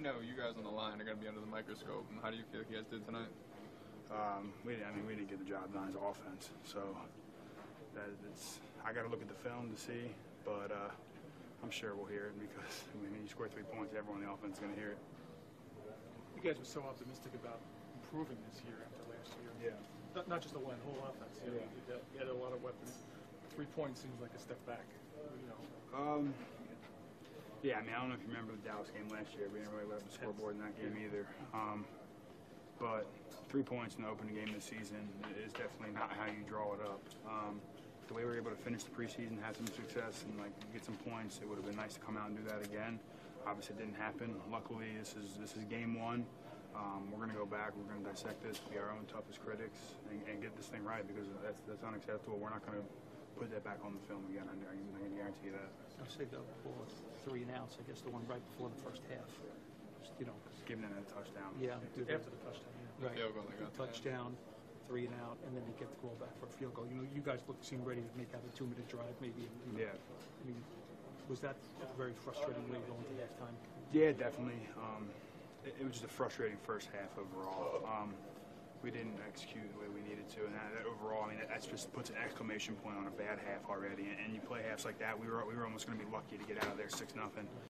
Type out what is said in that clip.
know you guys on the line are going to be under the microscope, and how do you feel you guys did tonight? We didn't get the job done as offense, so I got to look at the film to see, but I'm sure we'll hear it because when you score 3 points, everyone in the offense is going to hear it. You guys were so optimistic about improving this year after last year. Yeah. Not just the whole offense. You had a lot of weapons. 3 points seems like a step back. Yeah, I mean, I don't know if you remember the Dallas game last year. We didn't really let up the scoreboard in that game either. But 3 points in the opening game this season is definitely not how you draw it up. The way we were able to finish the preseason, have some success, and like get some points, it would have been nice to come out and do that again. Obviously, it didn't happen. Luckily, this is game one. We're going to go back. We're going to dissect this, be our own toughest critics, and get this thing right because that's unacceptable. We're not going to put that back on the film again. I can guarantee you that. I say the ball with 3 and outs. I guess the one right before the first half. Just, giving them a touchdown. Yeah, After the touchdown. right. Field goal they got. Touchdown, 3 and out, and then they get the ball back for a field goal. You guys seem ready to make that a 2-minute drive, maybe. Yeah. I mean, was that a very frustrating way going to halftime? Yeah, definitely. It was just a frustrating first half overall. We didn't execute the way we needed to, and that overall, I mean, that just puts an exclamation point on a bad half already. And you play halves like that, we were almost going to be lucky to get out of there 6-0.